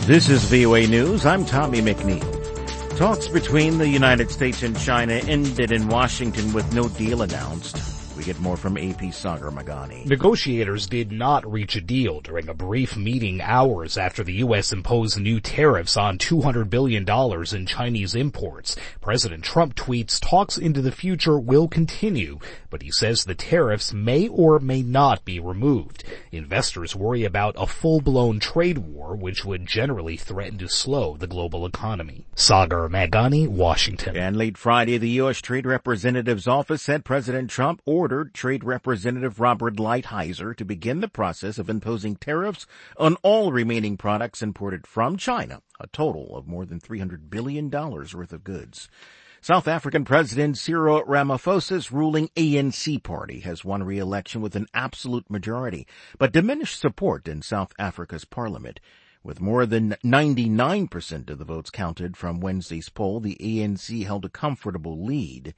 This is VOA News. I'm Tommy McNeil. Talks between the United States and China ended in Washington with no deal announced. We get more from AP Sagar Magani. Negotiators did not reach a deal during a brief meeting hours after the U.S. imposed new tariffs on $200 billion in Chinese imports. President Trump tweets talks into the future will continue, but he says the tariffs may or may not be removed. Investors worry about a full-blown trade war, which would generally threaten to slow the global economy. Sagar Magani, Washington. And late Friday, the U.S. Trade Representative's office said President Trump ordered Trade Representative Robert Lighthizer to begin the process of imposing tariffs on all remaining products imported from China, a total of more than $300 billion worth of goods. South African President Cyril Ramaphosa's ruling ANC party has won re-election with an absolute majority, but diminished support in South Africa's parliament. With more than 99% of the votes counted from Wednesday's poll, the ANC held a comfortable lead.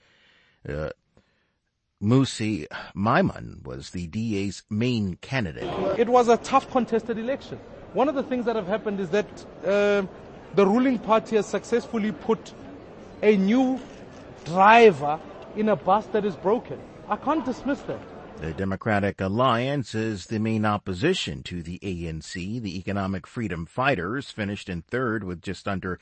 Mmusi Maimane was the DA's main candidate. It was a tough contested election. One of the things that have happened is that the ruling party has successfully put a new driver in a bus that is broken. I can't dismiss that. The Democratic Alliance is the main opposition to the ANC. The Economic Freedom Fighters finished in third with just under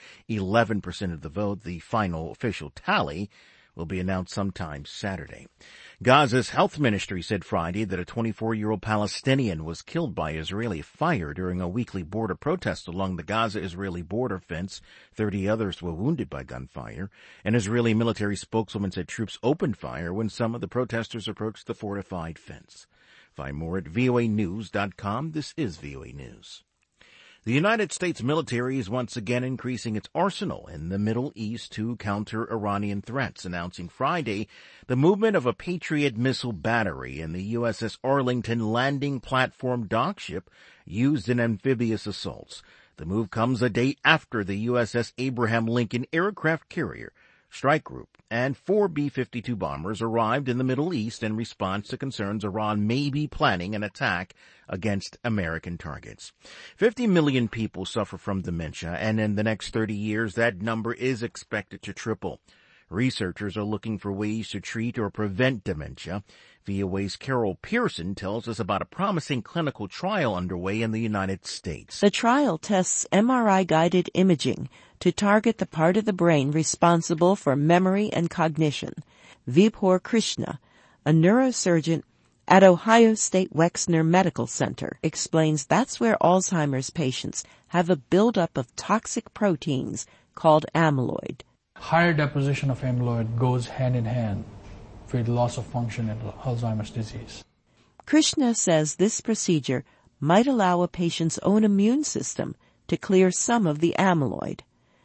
11% of the vote. The final official tally will be announced sometime Saturday. Gaza's health ministry said Friday that a 24-year-old Palestinian was killed by Israeli fire during a weekly border protest along the Gaza-Israeli border fence. 30 others were wounded by gunfire. An Israeli military spokeswoman said troops opened fire when some of the protesters approached the fortified fence. Find more at voanews.com. This is VOA News. The United States military is once again increasing its arsenal in the Middle East to counter Iranian threats, announcing Friday the movement of a Patriot missile battery in the USS Arlington landing platform dock ship used in amphibious assaults. The move comes a day after the USS Abraham Lincoln aircraft carrier strike group and 4 B-52 bombers arrived in the Middle East in response to concerns Iran may be planning an attack against American targets. 50 million people suffer from dementia, and in the next 30 years, that number is expected to triple. Researchers are looking for ways to treat or prevent dementia. VOA's Carol Pearson tells us about a promising clinical trial underway in the United States. The trial tests MRI-guided imaging to target the part of the brain responsible for memory and cognition. Vipur Krishna, a neurosurgeon at Ohio State Wexner Medical Center, explains that's where Alzheimer's patients have a buildup of toxic proteins called amyloid. Higher deposition of amyloid goes hand in hand with loss of function in Alzheimer's disease. Krishna says this procedure might allow a patient's own immune system to clear some of the amyloid.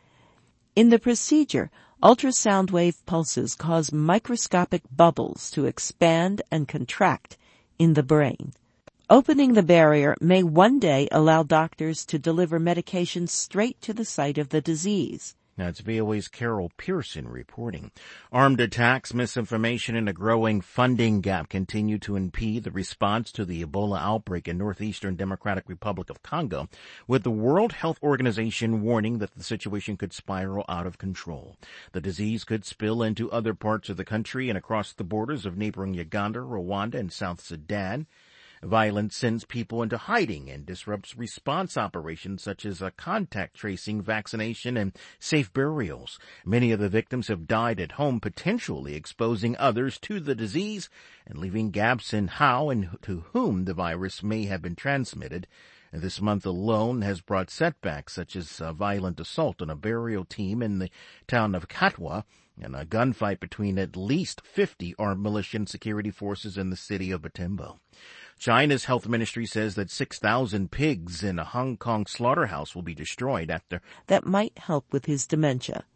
In the procedure, ultrasound wave pulses cause microscopic bubbles to expand and contract in the brain. Opening the barrier may one day allow doctors to deliver medications straight to the site of the disease. That's VOA's Carol Pearson reporting. Armed attacks, misinformation, and a growing funding gap continue to impede the response to the Ebola outbreak in northeastern Democratic Republic of Congo, with the World Health Organization warning that the situation could spiral out of control. The disease could spill into other parts of the country and across the borders of neighboring Uganda, Rwanda, and South Sudan. Violence sends people into hiding and disrupts response operations such as contact tracing, vaccination, and safe burials. Many of the victims have died at home, potentially exposing others to the disease and leaving gaps in how and to whom the virus may have been transmitted. This month alone has brought setbacks such as a violent assault on a burial team in the town of Katwa and a gunfight between at least 50 armed militia and security forces in the city of Butembo. China's health ministry says that 6,000 pigs in a Hong Kong slaughterhouse will be destroyed after. That might help with his dementia.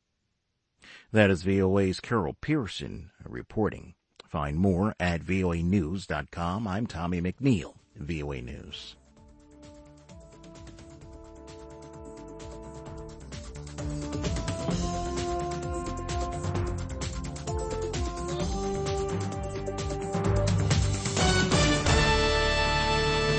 That is VOA's Carol Pearson reporting. Find more at voanews.com. I'm Tommy McNeil, VOA News.